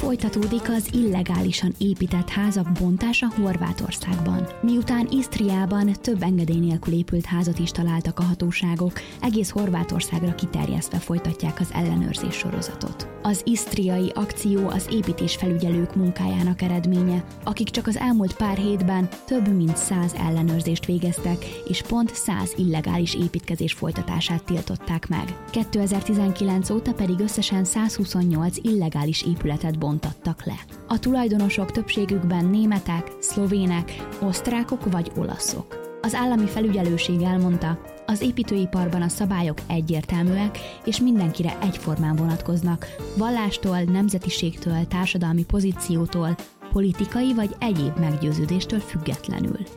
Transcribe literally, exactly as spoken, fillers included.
Folytatódik az illegálisan épített házak bontása Horvátországban. Miután Isztriában több engedély nélkül épült házat is találtak a hatóságok, egész Horvátországra kiterjesztve folytatják az ellenőrzés sorozatot. Az isztriai akció az építésfelügyelők munkájának eredménye, akik csak az elmúlt pár hétben több mint száz ellenőrzést végeztek, és pont száz illegális építkezés folytatását tiltották meg. kétezer-tizenkilenc óta pedig összesen százhuszonnyolc illegális épületet bontattak le. A tulajdonosok többségükben németek, szlovének, osztrákok vagy olaszok. Az állami felügyelőség elmondta, az építőiparban a szabályok egyértelműek és mindenkire egyformán vonatkoznak, vallástól, nemzetiségtől, társadalmi pozíciótól, politikai vagy egyéb meggyőződéstől függetlenül.